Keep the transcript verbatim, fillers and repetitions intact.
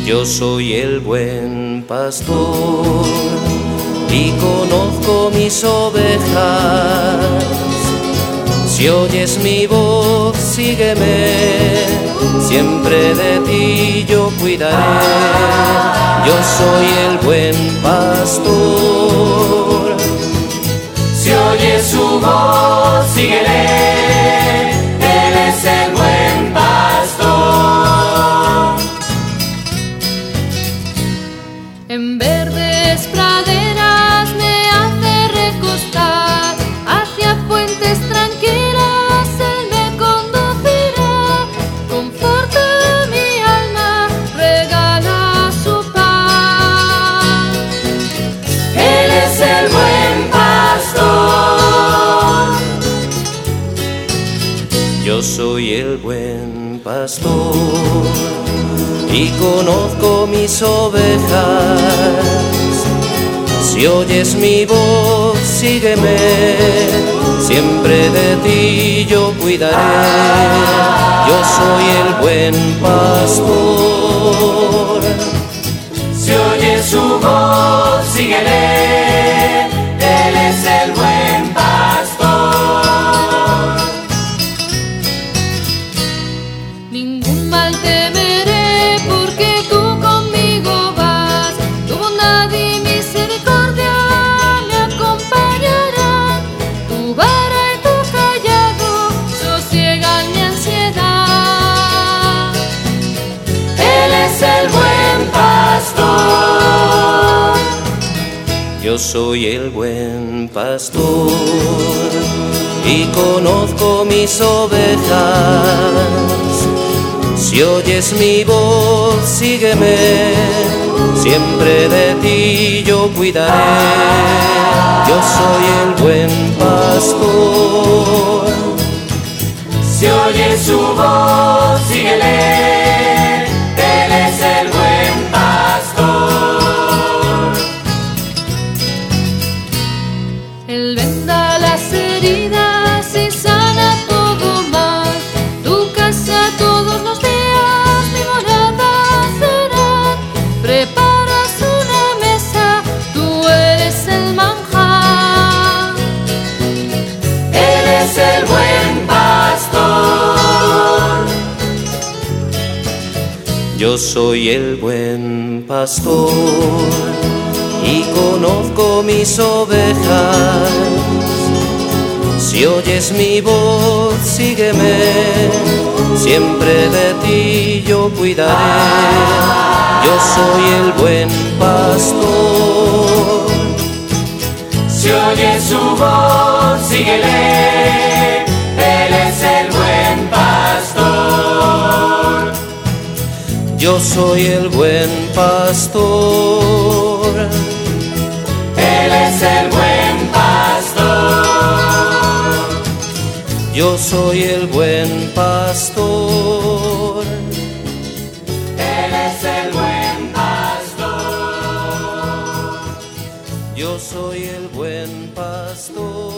Yo soy el buen pastor y conozco mis ovejas. Si oyes mi voz, sígueme, siempre de ti yo cuidaré. Yo soy el buen pastor. Si oyes su voz, síguele, Él es el buen pastor. En verdes praderas me hace recostar, hacia fuentes tranquilas Él me conducirá. Conforta mi alma, regala su paz. Él es el buen pastor. Yo soy el buen pastor y conozco mis ovejas. Si oyes mi voz, sígueme, siempre de ti yo cuidaré. Yo soy el buen pastor. Si oyes su voz, síguele, Él es el buen pastor. Ningún mal temeré porque tú conmigo vas, tu bondad y misericordia me acompañarán. Tu vara y tu callado sosiegan mi ansiedad. Él es el buen pastor. Yo soy el buen pastor y conozco mis ovejas. Si oyes mi voz, sígueme, siempre de ti yo cuidaré. Yo soy el buen pastor. Si oyes su voz, síguele, Él es el buen pastor. Él venda las heridas y sana todo mal. Tu casa todos los días mi morada será. Preparas una mesa, tú eres el manjar. Él es el buen pastor. Yo soy el buen pastor y conozco mis ovejas. Si oyes mi voz, sígueme, siempre de ti yo cuidaré. Yo soy el buen pastor. Si oyes su voz, síguele, Él es el buen pastor. Yo soy el buen pastor. Él es el buen pastor. Yo soy el buen pastor. Él es el buen pastor. Yo soy el buen pastor.